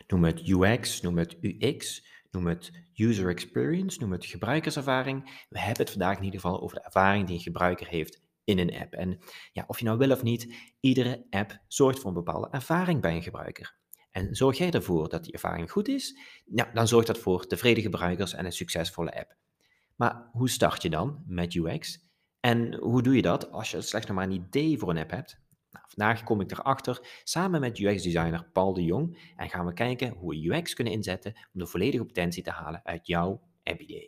Noem het UX, noem het UX, noem het user experience, noem het gebruikerservaring. We hebben het vandaag in ieder geval over de ervaring die een gebruiker heeft in een app. En ja, of je nou wil of niet, iedere app zorgt voor een bepaalde ervaring bij een gebruiker. En zorg jij ervoor dat die ervaring goed is, nou, dan zorgt dat voor tevreden gebruikers en een succesvolle app. Maar hoe start je dan met UX? En hoe doe je dat als je slechts nog maar een idee voor een app hebt? Nou, vandaag kom ik erachter samen met UX-designer Paul de Jong en gaan we kijken hoe we UX kunnen inzetten om de volledige potentie te halen uit jouw app-idee.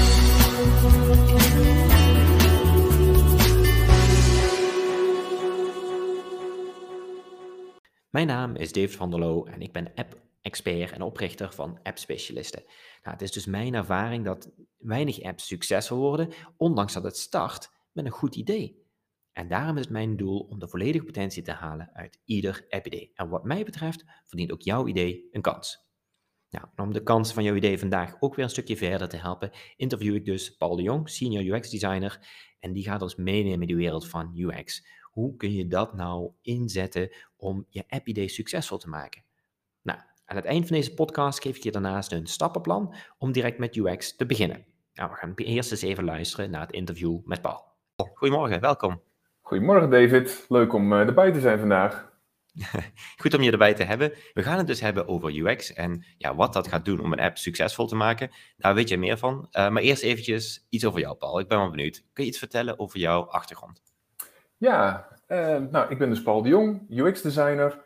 Mijn naam is David van der Loo en ik ben app-expert en oprichter van App Specialisten. Nou, het is dus mijn ervaring dat weinig apps succesvol worden, ondanks dat het start met een goed idee. En daarom is het mijn doel om de volledige potentie te halen uit ieder app-idee. En wat mij betreft verdient ook jouw idee een kans. Nou, en om de kans van jouw idee vandaag ook weer een stukje verder te helpen, interview ik dus Paul de Jong, senior UX-designer, en die gaat ons meenemen in de wereld van UX. Hoe kun je dat nou inzetten om je app-idee succesvol te maken? Nou, aan het eind van deze podcast geef ik je daarnaast een stappenplan om direct met UX te beginnen. Nou, we gaan eerst eens even luisteren naar het interview met Paul. Goedemorgen, welkom. Goedemorgen David, leuk om erbij te zijn vandaag. Goed om je erbij te hebben. We gaan het dus hebben over UX en ja, wat dat gaat doen om een app succesvol te maken. Daar weet je meer van. Maar eerst eventjes iets over jou, Paul. Ik ben wel benieuwd. Kun je iets vertellen over jouw achtergrond? Ja, ik ben dus Paul de Jong, UX-designer.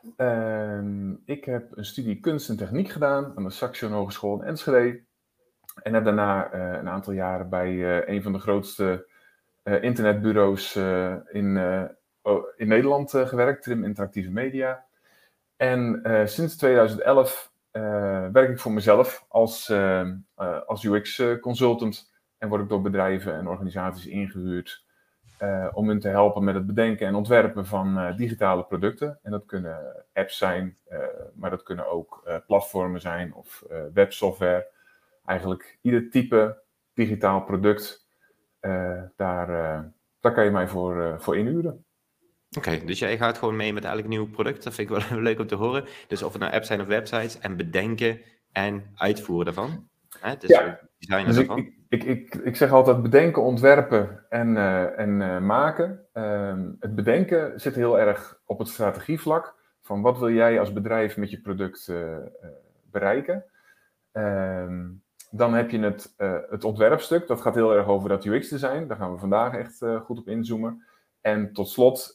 Ik heb een studie kunst en techniek gedaan aan de Saxion Hogeschool in Enschede. En heb daarna een aantal jaren bij een van de grootste internetbureaus in Nederland gewerkt, Trim Interactieve Media. En sinds 2011 werk ik voor mezelf als UX-consultant en word ik door bedrijven en organisaties ingehuurd om hen te helpen met het bedenken en ontwerpen van digitale producten. En dat kunnen apps zijn, maar dat kunnen ook platformen zijn of websoftware. Eigenlijk ieder type digitaal product, daar kan je mij voor inhuren. Oké, dus jij gaat gewoon mee met elk nieuw product. Dat vind ik wel leuk om te horen. Dus of het nou apps zijn of websites en bedenken en uitvoeren daarvan. Het is Ja, designen dus daarvan. ik zeg altijd bedenken, ontwerpen en maken. Het bedenken zit heel erg op het strategievlak. Van wat wil jij als bedrijf met je product bereiken? Dan heb je het ontwerpstuk. Dat gaat heel erg over dat UX-design. Daar gaan we vandaag echt goed op inzoomen. En tot slot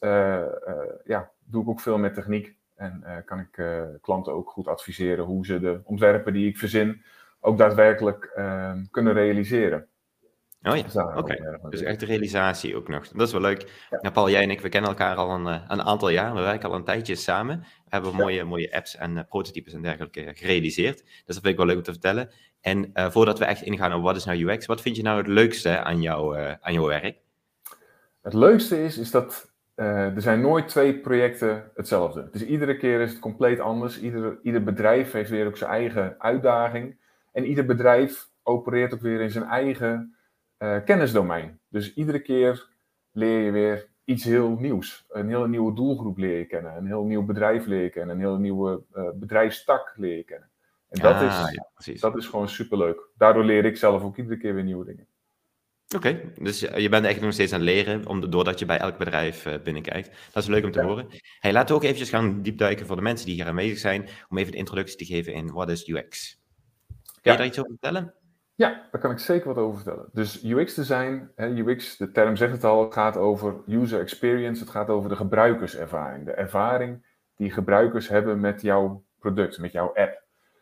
doe ik ook veel met techniek. En kan ik klanten ook goed adviseren hoe ze de ontwerpen die ik verzin ook daadwerkelijk kunnen realiseren. Oh ja, oké. Dus echt de realisatie ook nog. Dat is wel leuk. Ja. Ja, Paul, jij en ik, we kennen elkaar al een aantal jaar. We werken al een tijdje samen. We hebben mooie apps en prototypes en dergelijke gerealiseerd. Dus dat vind ik wel leuk om te vertellen. En voordat we echt ingaan op wat is nou UX, wat vind je nou het leukste aan jouw werk? Het leukste is dat er zijn nooit twee projecten hetzelfde. Dus iedere keer is het compleet anders. Ieder bedrijf heeft weer ook zijn eigen uitdaging. En ieder bedrijf opereert ook weer in zijn eigen kennisdomein. Dus iedere keer leer je weer iets heel nieuws. Een hele nieuwe doelgroep leer je kennen. Een heel nieuw bedrijf leer je kennen. Een hele nieuwe bedrijfstak leer je kennen. En dat is gewoon superleuk. Daardoor leer ik zelf ook iedere keer weer nieuwe dingen. Oké, dus je bent eigenlijk nog steeds aan het leren, doordat je bij elk bedrijf binnenkijkt. Dat is leuk om te horen. Hey, laten we ook eventjes gaan diepduiken voor de mensen die hier aanwezig zijn, om even de introductie te geven in wat is UX. Kun je daar iets over vertellen? Ja, daar kan ik zeker wat over vertellen. Dus UX-design, UX, de term zegt het al, het gaat over user experience, het gaat over de gebruikerservaring. De ervaring die gebruikers hebben met jouw product, met jouw app.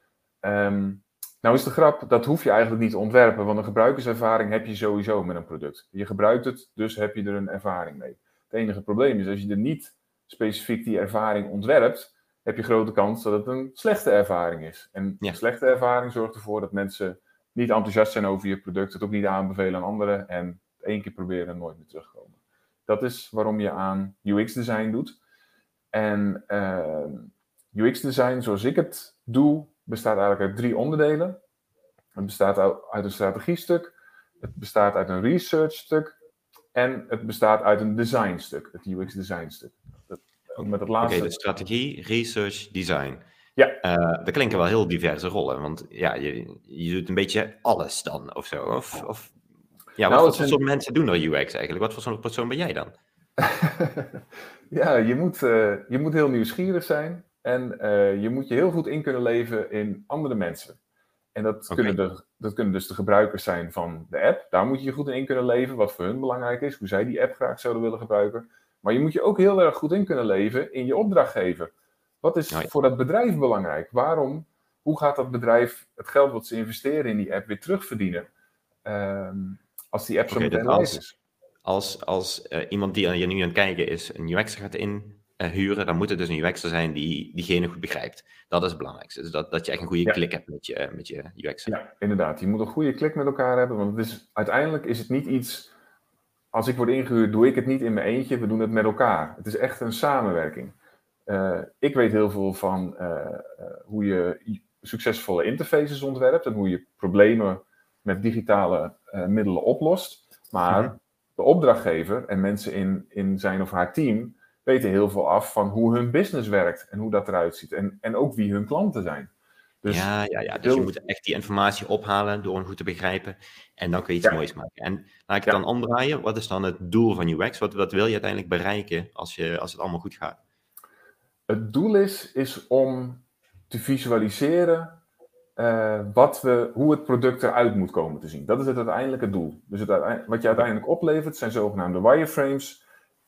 Nou is de grap, dat hoef je eigenlijk niet te ontwerpen, want een gebruikerservaring heb je sowieso met een product. Je gebruikt het, dus heb je er een ervaring mee. Het enige probleem is, als je er niet specifiek die ervaring ontwerpt, heb je grote kans dat het een slechte ervaring is. En een slechte ervaring zorgt ervoor dat mensen niet enthousiast zijn over je product, het ook niet aanbevelen aan anderen en het 1 keer proberen en nooit meer terugkomen. Dat is waarom je aan UX-design doet. En UX-design, zoals ik het doe, bestaat eigenlijk uit 3 onderdelen. Het bestaat uit een strategiestuk, het bestaat uit een research-stuk en het bestaat uit een design-stuk, het UX-design-stuk. Met het laatste. Oké, de strategie, research, design. Ja, Dat klinken wel heel diverse rollen, want ja, je doet een beetje alles dan of zo. Of ja, nou, wat voor soort mensen doen er UX eigenlijk? Wat voor soort persoon ben jij dan? ja, je moet heel nieuwsgierig zijn en je moet je heel goed in kunnen leven in andere mensen. En Oké. dat kunnen dus de gebruikers zijn van de app. Daar moet je je goed in kunnen leven, wat voor hun belangrijk is, hoe zij die app graag zouden willen gebruiken. Maar je moet je ook heel erg goed in kunnen leven in je opdrachtgever. Wat is Oh ja. voor dat bedrijf belangrijk? Hoe gaat dat bedrijf het geld wat ze investeren in die app weer terugverdienen? Ehm, als die app zo Oké, dus meteen live is. als iemand die je nu aan het kijken is, een UX'er gaat inhuren, dan moet het dus een UX'er zijn die diegene goed begrijpt. Dat is het belangrijkste. Dus dat je echt een goede Ja. klik hebt met je UX'er. Ja, inderdaad. Je moet een goede klik met elkaar hebben, want uiteindelijk is het niet iets. Als ik word ingehuurd, doe ik het niet in mijn eentje, we doen het met elkaar. Het is echt een samenwerking. Ik weet heel veel van hoe je succesvolle interfaces ontwerpt en hoe je problemen met digitale middelen oplost. Maar Mhm. de opdrachtgever en mensen in zijn of haar team weten heel veel af van hoe hun business werkt en hoe dat eruit ziet. En ook wie hun klanten zijn. Dus Ja. Dus je moet echt die informatie ophalen door hem goed te begrijpen. En dan kun je iets ja, moois maken. En laat ik het ja. dan omdraaien. Wat is dan het doel van UX? Wat wil je uiteindelijk bereiken als het allemaal goed gaat? Het doel is om te visualiseren hoe het product eruit moet komen te zien. Dat is het uiteindelijke doel. Dus wat je uiteindelijk oplevert zijn zogenaamde wireframes.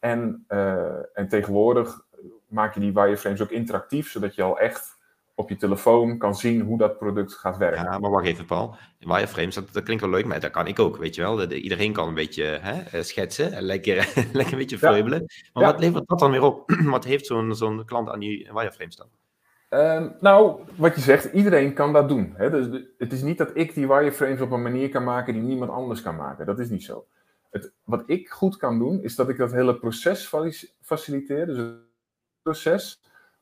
En tegenwoordig maak je die wireframes ook interactief, zodat je al echt op je telefoon kan zien hoe dat product gaat werken. Ja, maar wacht even, Paul. Wireframes, dat klinkt wel leuk, maar dat kan ik ook, weet je wel. Iedereen kan een beetje schetsen en lekker, lekker een beetje Ja, vreubelen. Maar wat ja. levert dat dan weer op? Wat heeft zo'n klant aan die wireframes dan? Nou, wat je zegt, iedereen kan dat doen. Hè? Dus het is niet dat ik die wireframes op een manier kan maken die niemand anders kan maken. Dat is niet zo. Wat ik goed kan doen, is dat ik dat hele proces faciliteer. Dus het proces.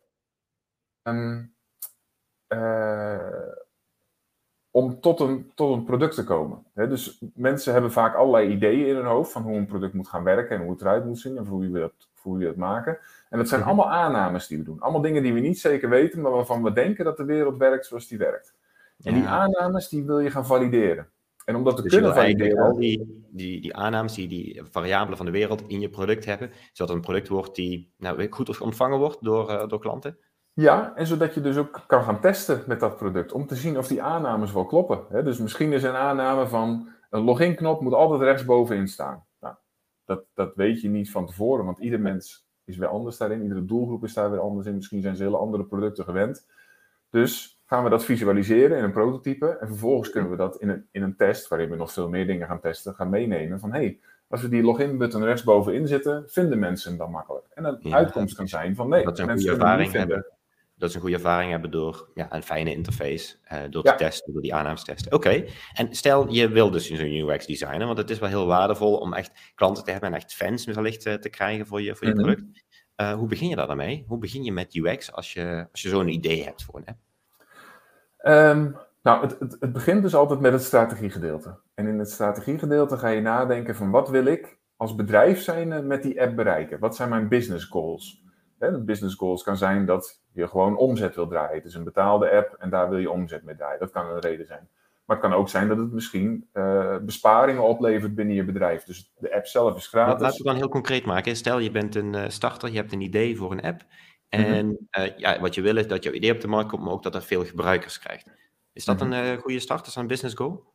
ehm, eh, om tot een product te komen. Dus mensen hebben vaak allerlei ideeën in hun hoofd van hoe een product moet gaan werken en hoe het eruit moet zien en voor hoe we het maken. En dat zijn Mhm. allemaal aannames die we doen. Allemaal dingen die we niet zeker weten, maar waarvan we denken dat de wereld werkt zoals die werkt. En die Ja, aannames die wil je gaan valideren. En om dat te dus je wil kunnen eigenlijk al valideren. die aannames, die variabelen van de wereld in je product hebben, zodat het een product wordt die goed ontvangen wordt door klanten. Ja, en zodat je dus ook kan gaan testen met dat product. Om te zien of die aannames wel kloppen. Dus misschien is een aanname van een login-knop moet altijd rechtsbovenin staan. Nou, dat weet je niet van tevoren, want ieder mens is weer anders daarin. Iedere doelgroep is daar weer anders in. Misschien zijn ze hele andere producten gewend. Dus gaan we dat visualiseren in een prototype. En vervolgens kunnen we dat in een test, waarin we nog veel meer dingen gaan testen, gaan meenemen. Van hey, als we die login-button rechtsbovenin zetten, vinden mensen hem dan makkelijk. En een Ja, uitkomst kan zijn van nee, dat ze een mensen goede kunnen hem niet ervaring vinden. hebben. Dat ze een goede ervaring hebben door een fijne interface, door te Ja. testen, door die aannames te testen. Oké, en stel je wil dus zo'n UX designer, want het is wel heel waardevol om echt klanten te hebben en echt fans wellicht te krijgen voor je product. Hoe begin je daar dan mee? Hoe begin je met UX als je zo'n idee hebt voor een app? Nou, het begint dus altijd met het strategiegedeelte. En in het strategiegedeelte ga je nadenken van wat wil ik als bedrijf zijn met die app bereiken? Wat zijn mijn business goals? De business goals kan zijn dat je gewoon omzet wil draaien. Het is een betaalde app en daar wil je omzet mee draaien. Dat kan een reden zijn. Maar het kan ook zijn dat het misschien besparingen oplevert binnen je bedrijf. Dus de app zelf is gratis. Laten we het dan heel concreet maken. Stel je bent een starter, je hebt een idee voor een app. En wat je wil is dat jouw idee op de markt komt, maar ook dat er veel gebruikers krijgt. Is dat een goede start? Is dat een business goal?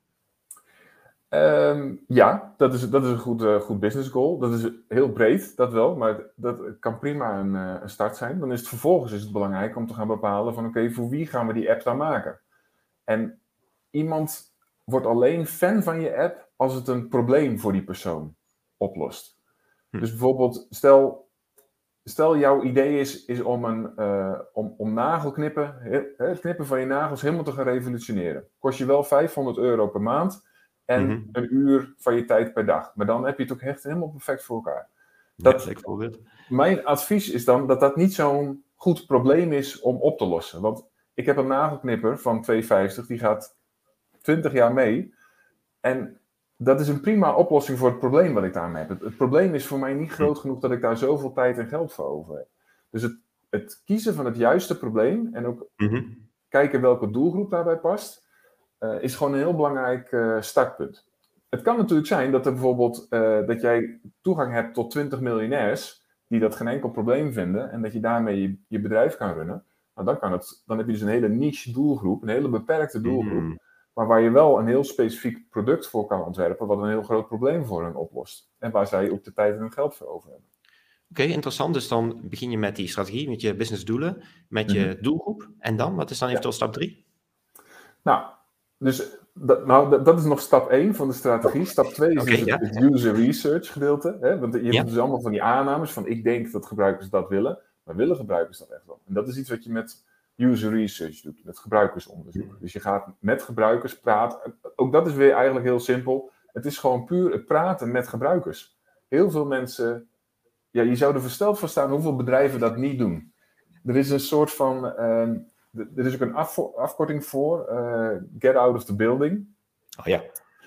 Ja, dat is een goed business goal. Dat is heel breed, dat wel, maar dat kan prima een start zijn. Dan is het vervolgens belangrijk om te gaan bepalen van oké, voor wie gaan we die app dan maken? En iemand wordt alleen fan van je app als het een probleem voor die persoon oplost. Dus bijvoorbeeld, stel jouw idee is om nagelknippen, het knippen van je nagels helemaal te gaan revolutioneren. Kost je wel €500 per maand en een uur van je tijd per dag. Maar dan heb je het ook echt helemaal perfect voor elkaar. Mijn advies is dan dat niet zo'n goed probleem is om op te lossen. Want ik heb een nagelknipper van €2,50, die gaat 20 jaar mee. En dat is een prima oplossing voor het probleem wat ik daarmee heb. Het probleem is voor mij niet groot genoeg dat ik daar zoveel tijd en geld voor over heb. Dus het kiezen van het juiste probleem en ook Mhm. kijken welke doelgroep daarbij past, is gewoon een heel belangrijk startpunt. Het kan natuurlijk zijn dat er bijvoorbeeld dat jij toegang hebt tot 20 miljonairs die dat geen enkel probleem vinden en dat je daarmee je bedrijf kan runnen. Nou, dan heb je dus een hele niche doelgroep, een hele beperkte doelgroep, Mhm. maar waar je wel een heel specifiek product voor kan ontwerpen, wat een heel groot probleem voor hen oplost. En waar zij ook de tijd en het geld voor over hebben. Oké, interessant. Dus dan begin je met die strategie, met je businessdoelen, met je doelgroep. En dan, wat is dan eventueel stap 3? Nou, dus dat is nog stap 1 van de strategie. Stap 2 is Oké, dus ja. het user research gedeelte. Hè? Want je Ja. hebt dus allemaal van die aannames van ik denk dat gebruikers dat willen. Maar willen gebruikers dat echt wel? En dat is iets wat je met user research doet, met gebruikersonderzoek. Dus je gaat met gebruikers praten. Ook dat is weer eigenlijk heel simpel. Het is gewoon puur het praten met gebruikers. Heel veel mensen, ja, je zou er versteld van staan hoeveel bedrijven dat niet doen. Er is een soort van, er is ook een afkorting voor, get out of the building. Oh ja.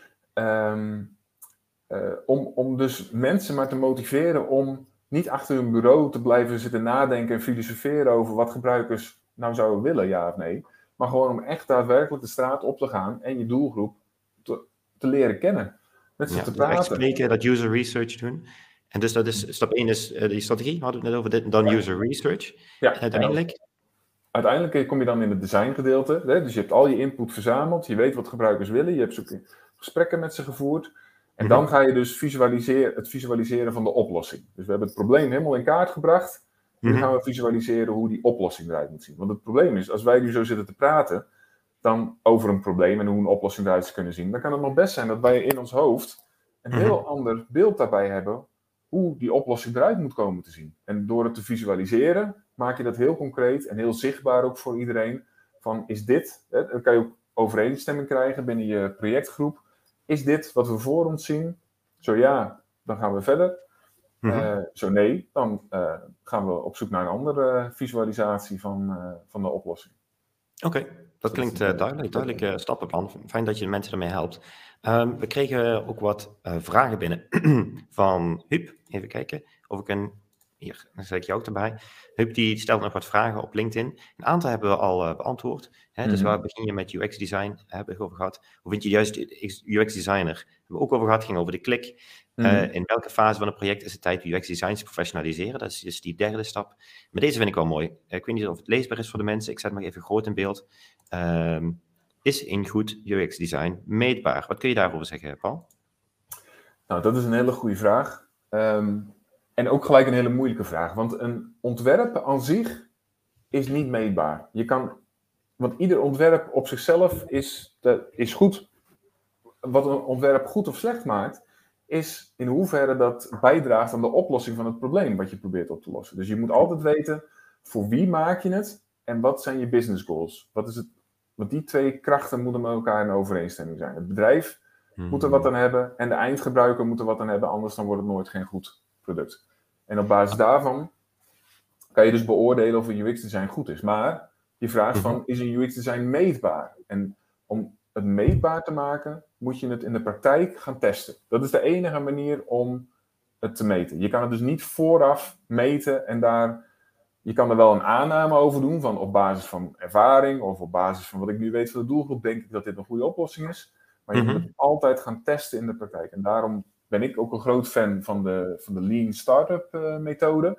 Om dus mensen maar te motiveren om niet achter hun bureau te blijven zitten nadenken en filosoferen over wat gebruikers nou zouden willen, ja of nee. Maar gewoon om echt daadwerkelijk de straat op te gaan en je doelgroep te leren kennen. Met ze Ja, te dus echt praten. spreken, dat user research doen. En dus dat is stap 1 is die strategie, hadden we het net over, dit, dan user research. Ja, En uiteindelijk, uiteindelijk kom je dan in het designgedeelte. Hè? Dus je hebt al je input verzameld. Je weet wat gebruikers willen. Je hebt ook gesprekken met ze gevoerd. En dan ga je dus het visualiseren van de oplossing. Dus we hebben het probleem helemaal in kaart gebracht. Nu gaan we visualiseren hoe die oplossing eruit moet zien. Want het probleem is, als wij nu zo zitten te praten dan over een probleem en hoe een oplossing eruit zou kunnen zien, dan kan het nog best zijn dat wij in ons hoofd een heel ander beeld daarbij hebben hoe die oplossing eruit moet komen te zien. En door het te visualiseren maak je dat heel concreet en heel zichtbaar ook voor iedereen. Van is dit, dan kan je ook overeenstemming krijgen binnen je projectgroep. Is dit wat we voor ons zien? Zo ja, dan gaan we verder. Zo nee, dan gaan we op zoek naar een andere visualisatie van de oplossing. Oké, dat klinkt duidelijk stappenplan. Fijn dat je de mensen ermee helpt. We kregen ook wat vragen binnen van Huub. Even kijken of ik hier, dan zet ik jou ook erbij. Huub die stelt nog wat vragen op LinkedIn. Een aantal hebben we al beantwoord. Hè? Dus waar begin je met UX design? Hebben we over gehad. Hoe vind je juist UX designer? Hebben we ook over gehad. Ging over de klik. In welke fase van het project is het tijd UX design te professionaliseren? Dat is dus die derde stap. Maar deze vind ik wel mooi. Ik weet niet of het leesbaar is voor de mensen. Ik zet hem even groot in beeld. Is een goed UX design meetbaar? Wat kun je daarover zeggen, Paul? Nou, dat is een hele goede vraag. En ook gelijk een hele moeilijke vraag. Want een ontwerp aan zich is niet meetbaar. Want ieder ontwerp op zichzelf is goed. Wat een ontwerp goed of slecht maakt, is in hoeverre dat bijdraagt aan de oplossing van het probleem wat je probeert op te lossen. Dus je moet altijd weten, voor wie maak je het en wat zijn je business goals? Want die twee krachten moeten met elkaar in overeenstemming zijn. Het bedrijf moet er wat aan hebben en de eindgebruiker moet er wat aan hebben, anders dan wordt het nooit geen goed product. En op basis daarvan kan je dus beoordelen of een UX-design goed is. Maar je vraagt van, is een UX-design meetbaar? En om het meetbaar te maken, moet je het in de praktijk gaan testen. Dat is de enige manier om het te meten. Je kan het dus niet vooraf meten en je kan er wel een aanname over doen, van op basis van ervaring of op basis van wat ik nu weet van de doelgroep, denk ik dat dit een goede oplossing is. Maar je moet het altijd gaan testen in de praktijk. En daarom ben ik ook een groot fan van de Lean Startup methode.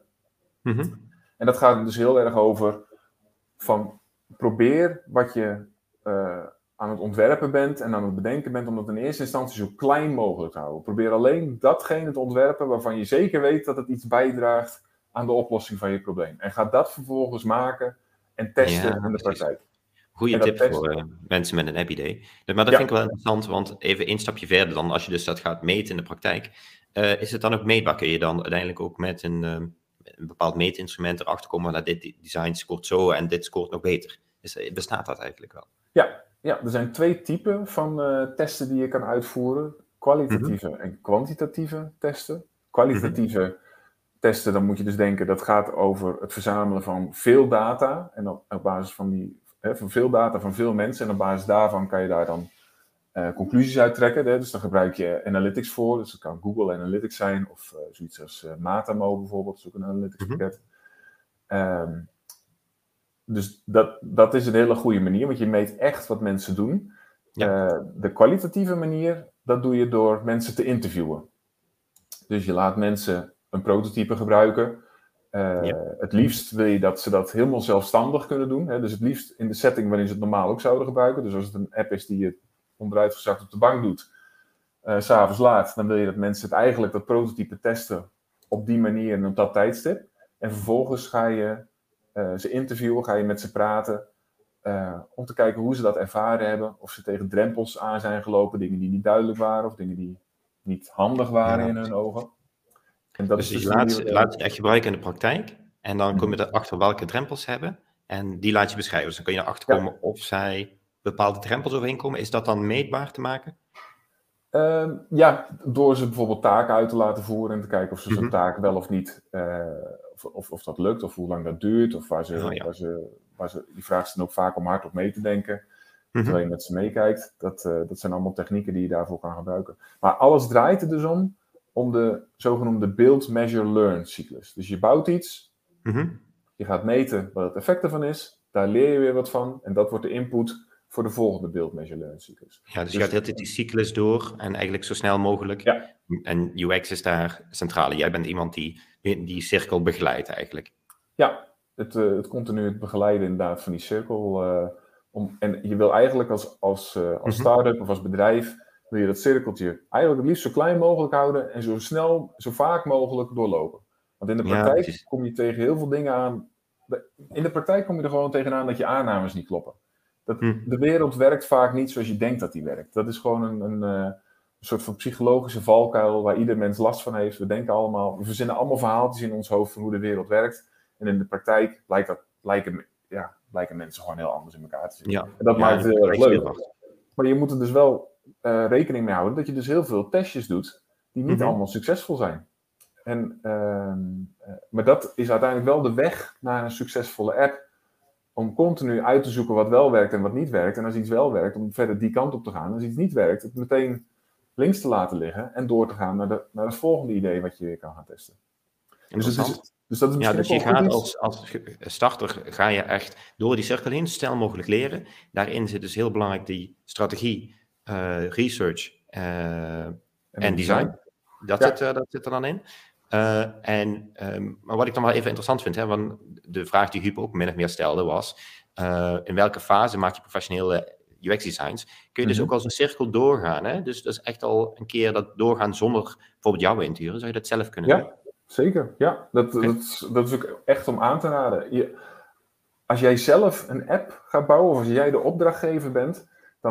En dat gaat dus heel erg over van probeer wat je aan het ontwerpen bent en aan het bedenken bent, om dat in eerste instantie zo klein mogelijk te houden. Probeer alleen datgene te ontwerpen waarvan je zeker weet dat het iets bijdraagt aan de oplossing van je probleem. En ga dat vervolgens maken en testen in de praktijk. Goeie tip voor mensen met een app-idee. Maar dat vind ik wel interessant, want even een stapje verder dan, als je dus dat gaat meten in de praktijk, is het dan ook meetbaar? Kun je dan uiteindelijk ook met een bepaald meetinstrument erachter komen, dat dit design scoort zo en dit scoort nog beter? Bestaat dat eigenlijk wel? Ja, er zijn 2 typen van testen die je kan uitvoeren. Kwalitatieve en kwantitatieve testen. Kwalitatieve testen, dan moet je dus denken, dat gaat over het verzamelen van veel data. En op basis van van veel data van veel mensen. En op basis daarvan kan je daar dan conclusies uit trekken. Dus daar gebruik je analytics voor. Dus dat kan Google Analytics zijn. Of zoiets als Matamo bijvoorbeeld. Dat is ook een analytics pakket. Dus dat is een hele goede manier, want je meet echt wat mensen doen. Ja. De kwalitatieve manier, dat doe je door mensen te interviewen. Dus je laat mensen een prototype gebruiken. Ja. Het liefst wil je dat ze dat helemaal zelfstandig kunnen doen. Hè? Dus het liefst in de setting waarin ze het normaal ook zouden gebruiken. Dus als het een app is die je onderuitgezakt op de bank doet, 's avonds laat, dan wil je dat mensen het eigenlijk, dat prototype, testen op die manier en op dat tijdstip. En vervolgens ga je ze interviewen, ga je met ze praten, om te kijken hoe ze dat ervaren hebben. Of ze tegen drempels aan zijn gelopen, dingen die niet duidelijk waren of dingen die niet handig waren in hun ogen. En dat Dus is je de manier. laat het echt gebruiken in de praktijk. En dan kom je Mhm. erachter welke drempels ze hebben. En die laat je beschrijven. Dus dan kun je erachter Ja. komen of zij bepaalde drempels overheen komen. Is dat dan meetbaar te maken? Ja, door ze bijvoorbeeld taken uit te laten voeren en te kijken of ze zo'n taak wel of niet, of dat lukt, of hoe lang dat duurt, of waar ze, die vraagt ze dan ook vaak om hardop mee te denken, terwijl je met ze meekijkt. Dat zijn allemaal technieken die je daarvoor kan gebruiken. Maar alles draait er dus om de zogenoemde build, measure, learn cyclus. Dus je bouwt iets, je gaat meten wat het effect ervan is, daar leer je weer wat van, en dat wordt de input voor de volgende build, measure, learn cyclus. Ja, dus je gaat de hele tijd die cyclus door en eigenlijk zo snel mogelijk. Ja. En UX is daar centrale. Jij bent iemand die cirkel begeleidt eigenlijk. Ja, het continu het begeleiden inderdaad van die cirkel. En je wil eigenlijk als start-up of als bedrijf, wil je dat cirkeltje eigenlijk het liefst zo klein mogelijk houden en zo snel, zo vaak mogelijk doorlopen. Want in de praktijk kom je tegen heel veel dingen aan. In de praktijk kom je er gewoon tegenaan dat je aannames niet kloppen. De wereld werkt vaak niet zoals je denkt dat die werkt. Dat is gewoon een soort van psychologische valkuil waar ieder mens last van heeft. We verzinnen allemaal verhaaltjes in ons hoofd van hoe de wereld werkt. En in de praktijk lijken mensen gewoon heel anders in elkaar te zitten. Ja. En dat maakt het heel erg leuk. Heel maar je moet er dus wel rekening mee houden dat je dus heel veel testjes doet die niet allemaal succesvol zijn. Maar dat is uiteindelijk wel de weg naar een succesvolle app. Om continu uit te zoeken wat wel werkt en wat niet werkt. En als iets wel werkt, om verder die kant op te gaan. Als iets niet werkt, het meteen links te laten liggen. En door te gaan naar het volgende idee wat je weer kan gaan testen. Dus dat is dus je gaat als starter ga je echt door die cirkel heen, zo snel mogelijk leren. Daarin zit dus heel belangrijk die strategie, research en design. Dat zit er dan in. Maar wat ik dan wel even interessant vind, hè, want de vraag die Huub ook min of meer stelde was, in welke fase maak je professionele UX-designs? Kun je dus ook als een cirkel doorgaan? Hè? Dus dat is echt al een keer dat doorgaan zonder bijvoorbeeld jou in te huren. Zou je dat zelf kunnen doen? Zeker. Ja, dat is ook echt om aan te raden. Als jij zelf een app gaat bouwen, of als jij de opdrachtgever bent,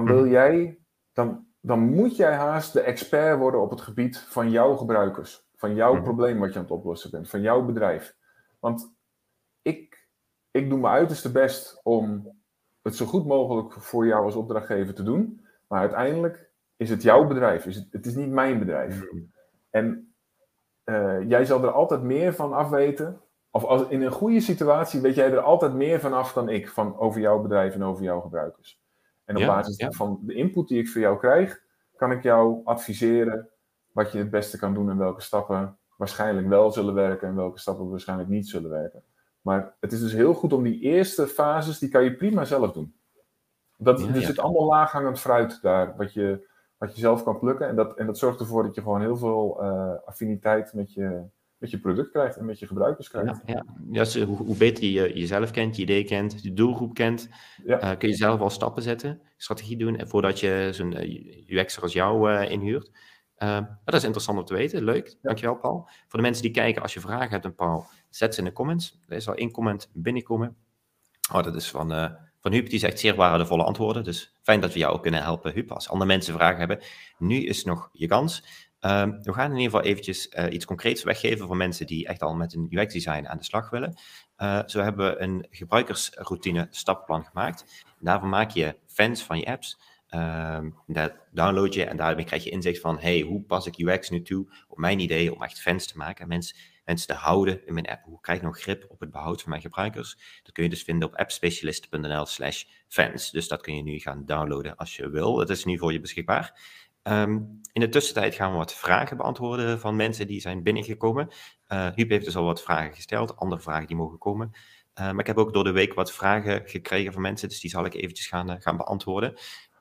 dan moet jij haast de expert worden op het gebied van jouw gebruikers. Van jouw probleem wat je aan het oplossen bent. Van jouw bedrijf. Want ik doe mijn uiterste best om het zo goed mogelijk voor jou als opdrachtgever te doen. Maar uiteindelijk is het jouw bedrijf. Het is niet mijn bedrijf. En jij zal er altijd meer van af weten. Of in een goede situatie weet jij er altijd meer van af dan ik. Over jouw bedrijf en over jouw gebruikers. En op basis van de input die ik voor jou krijg, kan ik jou adviseren wat je het beste kan doen en welke stappen waarschijnlijk wel zullen werken en welke stappen waarschijnlijk niet zullen werken. Maar het is dus heel goed om die eerste fases, die kan je prima zelf doen. Er zit allemaal laaghangend fruit daar, wat je zelf kan plukken. En dat zorgt ervoor dat je gewoon heel veel affiniteit met je product krijgt en met je gebruikers krijgt. Dus hoe beter je jezelf kent, je idee kent, je doelgroep kent, kun je zelf al stappen zetten, strategie doen, en voordat je zo'n UX'er als jou inhuurt. Dat is interessant om te weten. Leuk. Dankjewel, Paul. Voor de mensen die kijken, als je vragen hebt, Paul, zet ze in de comments. Er is al 1 comment binnenkomen. Dat is van Huub, die zegt zeer waardevolle antwoorden. Dus fijn dat we jou ook kunnen helpen, Huub. Als andere mensen vragen hebben, nu is nog je kans. We gaan in ieder geval eventjes iets concreets weggeven voor mensen die echt al met een UX-design aan de slag willen. Zo hebben we een gebruikersroutine stappenplan gemaakt. Daarvoor maak je fans van je apps. Dat download je en daarmee krijg je inzicht van, hoe pas ik UX nu toe op mijn idee om echt fans te maken, mensen te houden in mijn app. Hoe krijg ik nog grip op het behoud van mijn gebruikers? Dat kun je dus vinden op appspecialist.nl/fans. Dus dat kun je nu gaan downloaden als je wil. Het is nu voor je beschikbaar. In de tussentijd gaan we wat vragen beantwoorden van mensen die zijn binnengekomen. Huub heeft dus al wat vragen gesteld, andere vragen die mogen komen. Maar ik heb ook door de week wat vragen gekregen van mensen, dus die zal ik eventjes gaan beantwoorden.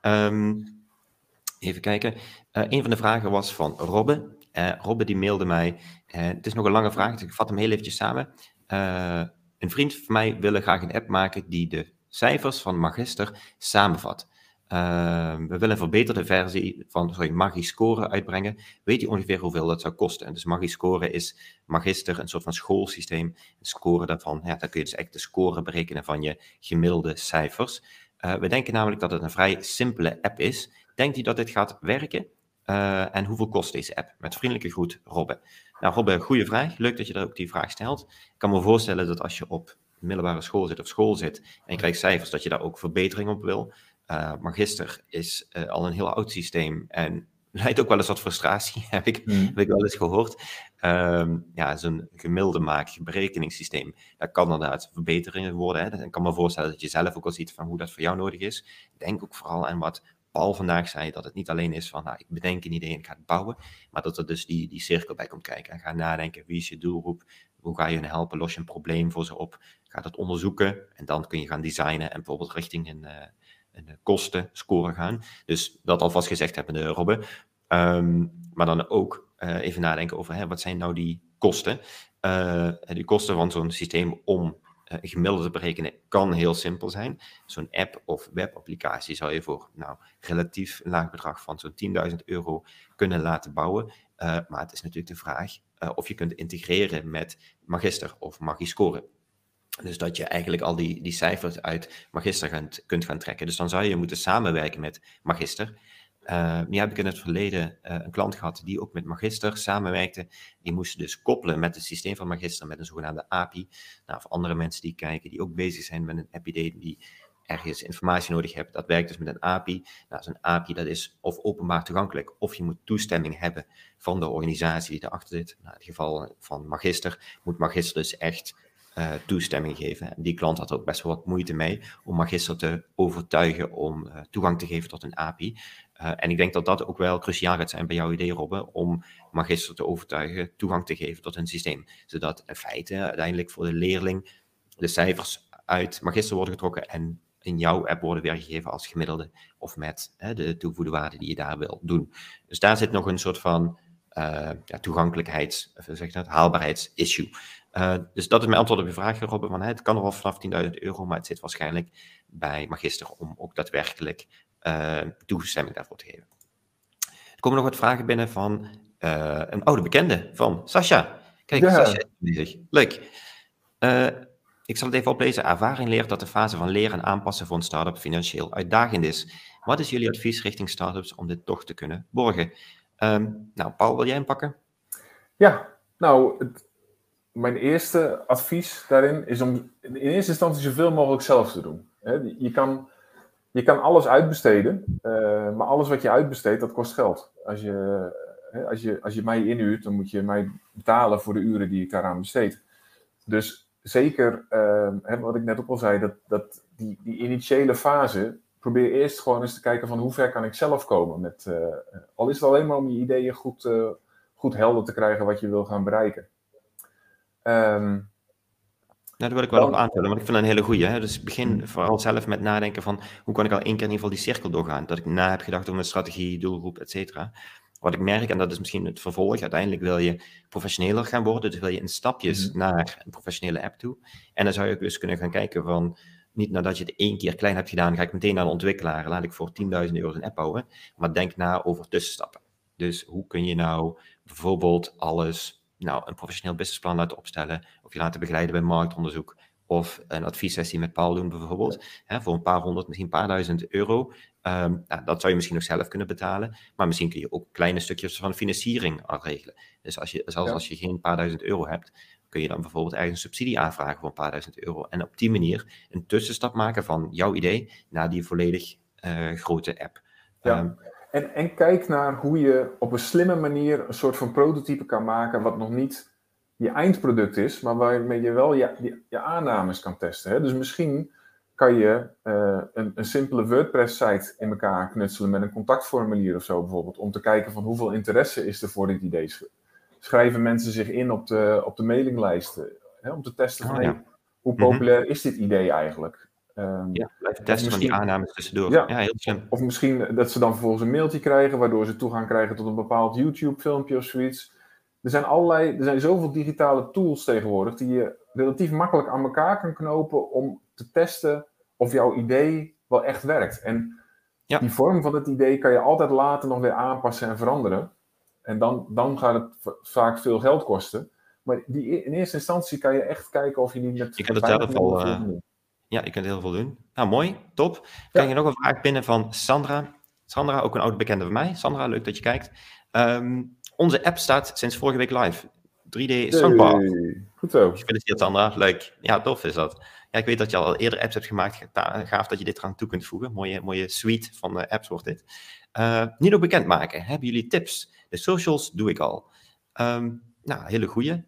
Even kijken. Een van de vragen was van Robbe. Robbe die mailde mij. Het is nog een lange vraag, dus ik vat hem heel eventjes samen. Een vriend van mij wil graag een app maken die de cijfers van Magister samenvat. We willen een verbeterde versie van Magiscore uitbrengen. Weet u ongeveer hoeveel dat zou kosten? En dus Magiscore is Magister, een soort van schoolsysteem. Een score daarvan, ja, dan kun je dus echt de score berekenen van je gemiddelde cijfers. We denken namelijk dat het een vrij simpele app is. Denkt u dat dit gaat werken? En hoeveel kost deze app? Met vriendelijke groet, Robbe. Nou, Robbe, goede vraag. Leuk dat je ook die vraag stelt. Ik kan me voorstellen dat als je op middelbare school zit of school zit en je krijgt cijfers, dat je daar ook verbetering op wil. Magister is al een heel oud systeem en leidt ook wel eens wat frustratie, heb ik wel eens gehoord. Ja, zo'n gemiddelde berekeningssysteem, daar kan inderdaad verbeteringen worden. Hè. Ik kan me voorstellen dat je zelf ook al ziet van hoe dat voor jou nodig is. Denk ook vooral aan wat Paul vandaag zei, dat het niet alleen is van, ik bedenk een idee en ik ga het bouwen, maar dat er dus die cirkel bij komt kijken. En ga nadenken, wie is je doelgroep, hoe ga je hen helpen, los je een probleem voor ze op, ga dat onderzoeken en dan kun je gaan designen en bijvoorbeeld richting een kostenscore gaan. Dus dat alvast gezegd hebben, Robbe. Maar dan ook even nadenken over, wat zijn nou die kosten? Die kosten van zo'n systeem om een gemiddelde te berekenen kan heel simpel zijn. Zo'n app of webapplicatie zou je voor relatief laag bedrag van zo'n €10.000 kunnen laten bouwen. Maar het is natuurlijk de vraag of je kunt integreren met Magister of Magiscore. Dus dat je eigenlijk al die cijfers uit Magister kunt gaan trekken. Dus dan zou je moeten samenwerken met Magister. Nu heb ik in het verleden een klant gehad die ook met Magister samenwerkte. Die moesten dus koppelen met het systeem van Magister met een zogenaamde API. Nou, voor andere mensen die kijken, die ook bezig zijn met een app-idee, die ergens informatie nodig hebben, dat werkt dus met een API. Nou, zo'n API dat is of openbaar toegankelijk, of je moet toestemming hebben van de organisatie die erachter zit. Nou, in het geval van Magister moet Magister dus echt toestemming geven. En die klant had er ook best wel wat moeite mee om Magister te overtuigen om toegang te geven tot een API. En ik denk dat dat ook wel cruciaal gaat zijn bij jouw idee, Robbe, om Magister te overtuigen toegang te geven tot een systeem. Zodat in feite uiteindelijk voor de leerling de cijfers uit Magister worden getrokken en in jouw app worden weergegeven als gemiddelde of met de toegevoegde waarde die je daar wil doen. Dus daar zit nog een soort van haalbaarheidsissue. Dus dat is mijn antwoord op je vraag, Robbe. Van, het kan er wel vanaf €10.000, maar het zit waarschijnlijk bij Magister om ook daadwerkelijk toestemming daarvoor te geven. Er komen nog wat vragen binnen van een oude bekende, van Sascha. Kijk, Sascha is bezig. Leuk. Ik zal het even oplezen. Ervaring leert dat de fase van leren en aanpassen voor een start-up financieel uitdagend is. Wat is jullie advies richting start-ups om dit toch te kunnen borgen? Paul, wil jij hem pakken? Ja, mijn eerste advies daarin is om in eerste instantie zoveel mogelijk zelf te doen. Je kan alles uitbesteden, maar alles wat je uitbesteedt, dat kost geld. Als je mij inhuurt, dan moet je mij betalen voor de uren die ik daaraan besteed. Dus zeker, wat ik net ook al zei, dat die initiële fase, probeer eerst gewoon eens te kijken van hoe ver kan ik zelf komen. Al is het alleen maar om je ideeën goed helder te krijgen wat je wil gaan bereiken. Daar wil ik wel op aanvullen, want ik vind dat een hele goeie. Dus begin vooral zelf met nadenken van hoe kan ik al 1 keer in ieder geval die cirkel doorgaan. Dat ik na heb gedacht over mijn strategie, doelgroep, et cetera. Wat ik merk, en dat is misschien het vervolg, uiteindelijk wil je professioneler gaan worden, dus wil je in stapjes naar een professionele app toe. En dan zou je ook dus kunnen gaan kijken van, niet nadat je het 1 keer klein hebt gedaan, ga ik meteen naar de ontwikkelaar, laat ik voor €10.000 een app bouwen, maar denk na over tussenstappen. Dus hoe kun je nou bijvoorbeeld een professioneel businessplan laten opstellen, of je laten begeleiden bij marktonderzoek, of een adviessessie met Paul doen bijvoorbeeld, voor een paar honderd, misschien een paar duizend euro. Dat zou je misschien nog zelf kunnen betalen, maar misschien kun je ook kleine stukjes van financiering regelen. Dus als je geen paar duizend euro hebt, kun je dan bijvoorbeeld ergens een subsidie aanvragen voor een paar duizend euro. En op die manier een tussenstap maken van jouw idee naar die volledig grote app. Ja. En kijk naar hoe je op een slimme manier een soort van prototype kan maken wat nog niet je eindproduct is, maar waarmee je wel je aannames kan testen. Hè? Dus misschien kan je een simpele WordPress-site in elkaar knutselen met een contactformulier of zo bijvoorbeeld, om te kijken van hoeveel interesse is er voor dit idee. Schrijven mensen zich in op de mailinglijsten, om te testen van hoe populair is dit idee eigenlijk? Ja, blijven Of testen van die misschien, aannames tussendoor. ja, Ja, heel slim. of misschien dat ze dan vervolgens een mailtje krijgen, waardoor ze toegang krijgen tot een bepaald YouTube-filmpje of zoiets. Er zijn zoveel digitale tools tegenwoordig die je relatief makkelijk aan elkaar kan knopen om te testen of jouw idee wel echt werkt. En Ja. die vorm van het idee kan je altijd later nog weer aanpassen en veranderen. En dan gaat het vaak veel geld kosten. Maar in eerste instantie kan je echt kijken of je niet met Je kunt het weinig zelf al, middelen veel kan doen. ja, je kunt heel veel doen. Nou, mooi, top. Krijg je nog een vraag binnen van Sandra. Sandra, ook een oude bekende van mij. Sandra, leuk dat je kijkt. Onze app staat sinds vorige week live. 3D Soundbar. Hey, goed zo. Gefeliciteerd Sandra, leuk. Ja, tof is dat. Ja, ik weet dat je al eerder apps hebt gemaakt. Gaaf dat je dit eraan toe kunt voegen. Mooie suite van apps wordt dit. Niet nog bekendmaken. Hebben jullie tips? De socials doe ik al. Nou, hele goeie.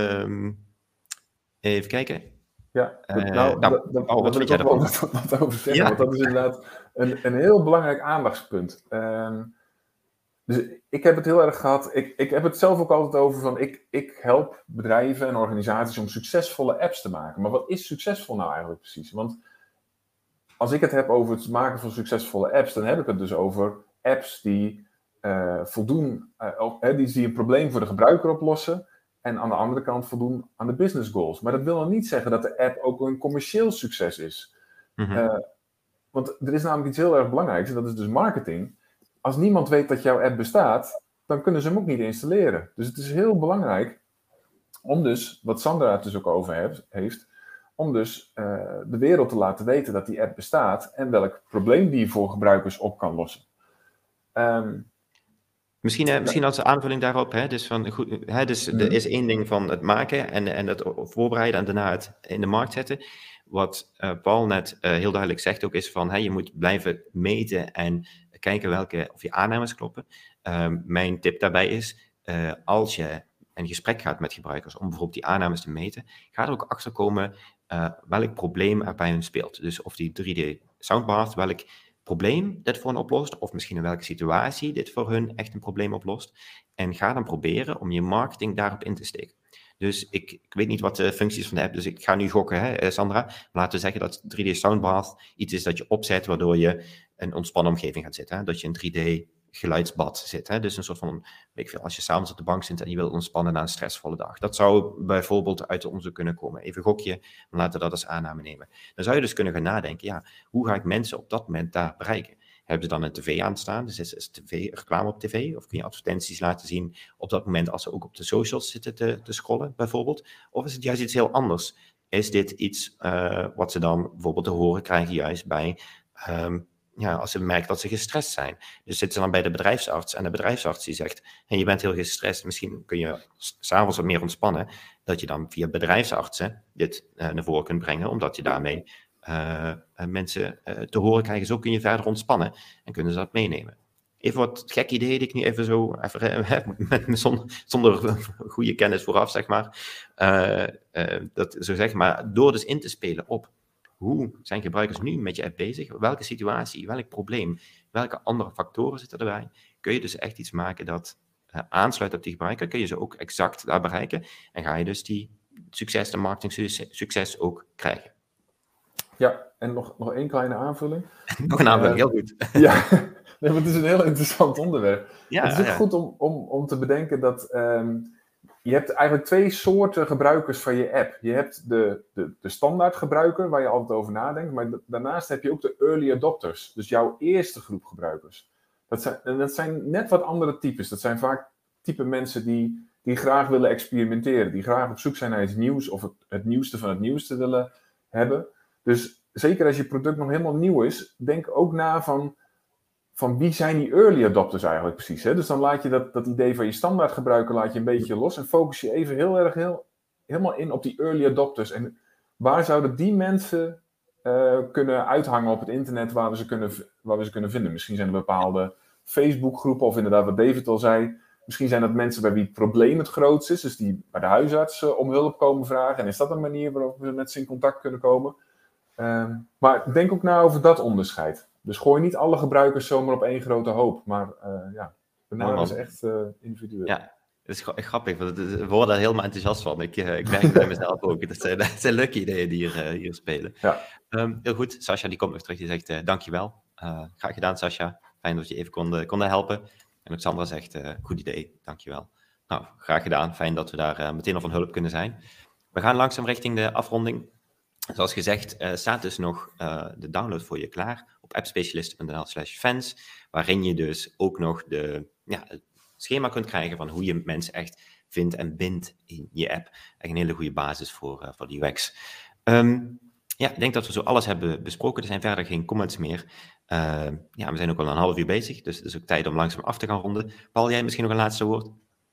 Even kijken. Ja, wat wil vind ik jij ook wel ervan? wat over zeggen, Ja. want dat is inderdaad een heel belangrijk aandachtspunt. Dus ik heb het heel erg gehad, ik heb het zelf ook altijd over van, ik help bedrijven en organisaties om succesvolle apps te maken. Maar wat is succesvol nou eigenlijk precies? Want als ik het heb over het maken van succesvolle apps, dan heb ik het dus over apps die voldoen, die een probleem voor de gebruiker oplossen. En aan de andere kant voldoen aan de business goals. Maar dat wil nog niet zeggen dat de app ook een commercieel succes is. Want er is namelijk iets heel erg belangrijks, en dat is dus marketing. Als niemand weet dat jouw app bestaat, dan kunnen ze hem ook niet installeren. Dus het is heel belangrijk om dus, wat Sandra het dus ook over heeft, om dus de wereld te laten weten dat die app bestaat en welk probleem die voor gebruikers op kan lossen. Misschien als aanvulling daarop, hè, dus er is één ding van het maken en het voorbereiden en daarna het in de markt zetten. Wat Paul net heel duidelijk zegt ook is van, je moet blijven meten en kijken of je aannames kloppen. Mijn tip daarbij is, als je een gesprek gaat met gebruikers om bijvoorbeeld die aannames te meten, ga er ook achter komen welk probleem er bij hen speelt. Dus of die 3D Soundbath, welk probleem dit voor hen oplost, of misschien in welke situatie dit voor hun echt een probleem oplost. En ga dan proberen om je marketing daarop in te steken. Dus ik weet niet wat de functies van de app, dus ik ga nu gokken, hè, Sandra. Laten we zeggen dat 3D Soundbath iets is dat je opzet, waardoor je een ontspannen omgeving gaat zitten. Hè? Dat je een 3D geluidsbad zit. Hè? Dus een soort van, weet ik veel, als je s'avonds op de bank zit en je wilt ontspannen na een stressvolle dag. Dat zou bijvoorbeeld uit de onderzoek kunnen komen. Even gokje, maar laten we dat als aanname nemen. Dan zou je dus kunnen gaan nadenken, hoe ga ik mensen op dat moment daar bereiken? Hebben ze dan een tv aanstaan? Dus is reclame op tv? Of kun je advertenties laten zien op dat moment als ze ook op de socials zitten te scrollen, bijvoorbeeld? Of is het juist iets heel anders? Is dit iets wat ze dan bijvoorbeeld te horen krijgen juist bij als ze merken dat ze gestrest zijn? Dus zitten ze dan bij de bedrijfsarts en de bedrijfsarts die zegt, je bent heel gestrest, misschien kun je 's avonds wat meer ontspannen, dat je dan via bedrijfsartsen dit naar voren kunt brengen, omdat je daarmee mensen te horen krijgen, zo kun je verder ontspannen en kunnen ze dat meenemen. Even wat gek idee die ik nu even zo, zonder goede kennis vooraf, zeg maar, maar door dus in te spelen op hoe zijn gebruikers nu met je app bezig, welke situatie, welk probleem, welke andere factoren zitten erbij, kun je dus echt iets maken dat aansluit op die gebruiker, kun je ze ook exact daar bereiken en ga je dus die de marketing succes ook krijgen. Ja, en nog één kleine aanvulling. Nog een aanvulling, heel goed. Ja, nee, maar het is een heel interessant onderwerp. Ja, het is ook goed om te bedenken dat je hebt eigenlijk twee soorten gebruikers van je app. Je hebt de standaard gebruiker, waar je altijd over nadenkt, maar daarnaast heb je ook de early adopters. Dus jouw eerste groep gebruikers. Dat zijn net wat andere types. Dat zijn vaak type mensen die graag willen experimenteren, die graag op zoek zijn naar iets nieuws of het nieuwste van het nieuwste willen hebben. Dus zeker als je product nog helemaal nieuw is, denk ook na van wie zijn die early adopters eigenlijk precies. Hè? Dus dan laat je dat idee van je standaard gebruiker een beetje los en focus je even helemaal in op die early adopters. En waar zouden die mensen kunnen uithangen op het internet waar we ze kunnen vinden? Misschien zijn er bepaalde Facebookgroepen of inderdaad wat David al zei. Misschien zijn dat mensen bij wie het probleem het grootst is, dus die bij de huisarts om hulp komen vragen. En is dat een manier waarop we met ze in contact kunnen komen? Maar denk ook na over dat onderscheid. Dus gooi niet alle gebruikers zomaar op één grote hoop. Maar benader ze echt individueel. Ja, Het is grappig, want we worden daar helemaal enthousiast van. Ik merk bij mezelf ook. Dat zijn leuke ideeën die hier spelen. Ja. Heel goed, Sascha die komt nog terug. Die zegt dankjewel. Graag gedaan, Sascha. Fijn dat je even konden helpen. En ook Sandra zegt goed idee, dankjewel. Nou, graag gedaan. Fijn dat we daar meteen al van hulp kunnen zijn. We gaan langzaam richting de afronding. Zoals gezegd staat dus nog de download voor je klaar op appspecialisten.nl/fans, waarin je dus ook nog het schema kunt krijgen van hoe je mensen echt vindt en bindt in je app. Echt een hele goede basis voor de UX. Ik denk dat we zo alles hebben besproken. Er zijn verder geen comments meer. We zijn ook al een half uur bezig, dus het is ook tijd om langzaam af te gaan ronden. Paul, jij misschien nog een laatste woord?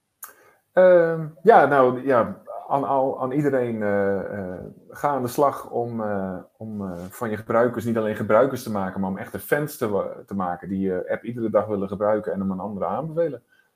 Aan iedereen ga aan de slag om van je gebruikers niet alleen gebruikers te maken, maar om echte fans te maken die je app iedere dag willen gebruiken en om een andere aanbevelen.